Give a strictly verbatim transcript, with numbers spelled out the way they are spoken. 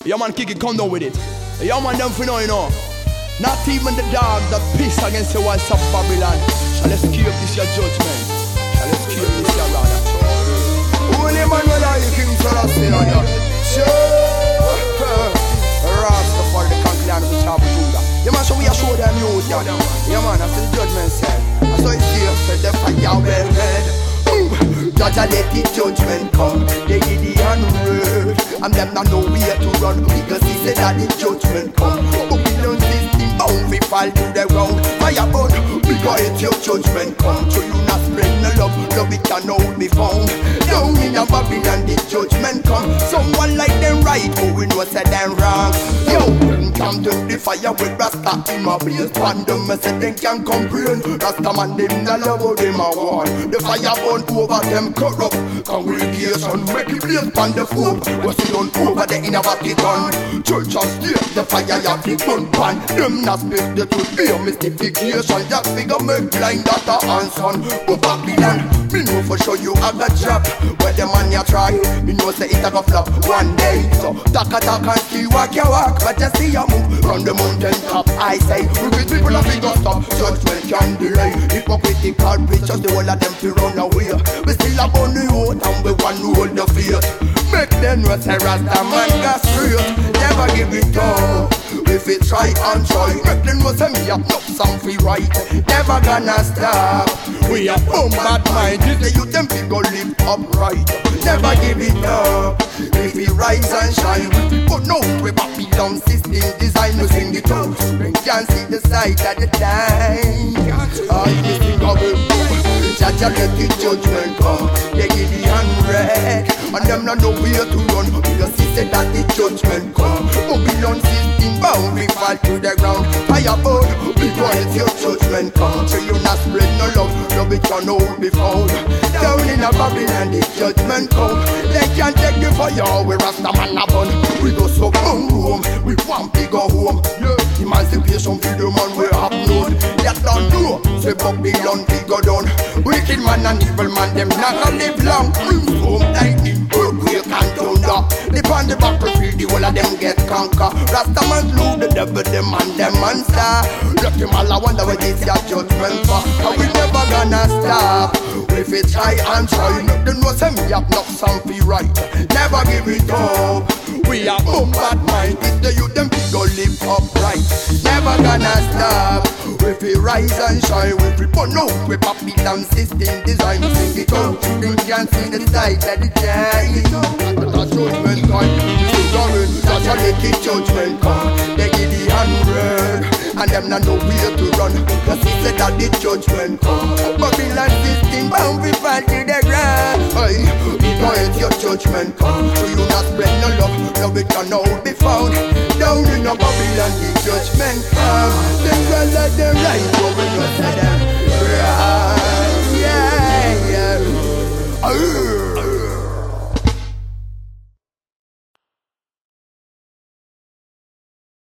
Yeah man, kick it, come down with it. Yeah man, them for know, you know. Not even the dog that piss against the walls of Babylon shall escape this your judgment. Shall escape this your rather. Only man will I king shall I say on you. Sure. Rasta for the conclan of the child of Judah. Yeah man, so we are show them youth, yeah. Yeah man, that's the judgment said. I saw it here, said the fire well red. Judge let the judgment come. They give the unread, and them not know where to run, because he said that the judgment come. But we don't see the bound, we fall to the ground. Fire burn, because it's your judgment come. So you not spread no love, love it can all be found. Down in a Babylon the judgment come. Someone like them right, who we know say them wrong. Yo, come to the fire with Rasta in my place. Pan them and say they can comprehend. Rasta man them the love of them a war. The fire burn over them corrupt congregation. Make it blaze pan the food. What's it done over the inner Vatican? Church and state, the fire ya the gun pan. Them not speak the truth, be a mystification. Just figure make blind daughter and son. Go Babylon, me know for sure you have a job. Where the man ya try, me know say it a go flop one day. So talk a talk and see walk ya walk, but you see ya move round the mountain top. I say, wicked people a figure stop. Judgment can delay. Hypocritical preachers, the whole of them to run away. We still a burn the out and we want to hold the faith. Make them know say Rasta man got straight. Never give it up. If it try and try, make them know say me have not something right. Never gonna stop. We are bad mind. The youth them people live upright. Never give it up. If we rise and shine, we put no we Babylon system design to sing it out. We can see the sight at the time. I just think of it. Jaja let the judgment come. They give the unread, and them not know where to run, because he said that the judgment come. Babylon system bound, we fall to the ground. Fire burn, because it's your judgment come. So you not spread no love, love it can all be found. Down in a Babylon the judgment come. They can't take the fire, we Rasta man a burn. We go so boom boom, we want to go home. Yeah, emancipation for the man we have known. That don't know, say Babylon we go down. Wicked man and evil man, them not gonna live long. Brimstone, lightning, earthquake and thunder. Depend the battlefield, the whole of them get conquer. Rasta man slew the devil, them and them monster. Left them all, I wonder what is your judgment for. And we never gonna stop. If we try and try, nothing know say me have not something right. Never give it up. We are bad mind. It's the youth them go live upright. Never gonna stop. If we rise and shine, if we put no, we Babylon system design, sing it out. You can see the sight of the giant. That's judgment time. That's how they keep judgment come. They give the hundred, and them not know where to run, cause he said that the judgment come. Babylon system bound, we fall to the ground. Hey, because your judgment come. So you not spread no love, love it can all be found. Down in a Babylon, the judgment come. Them girls like them right over your side.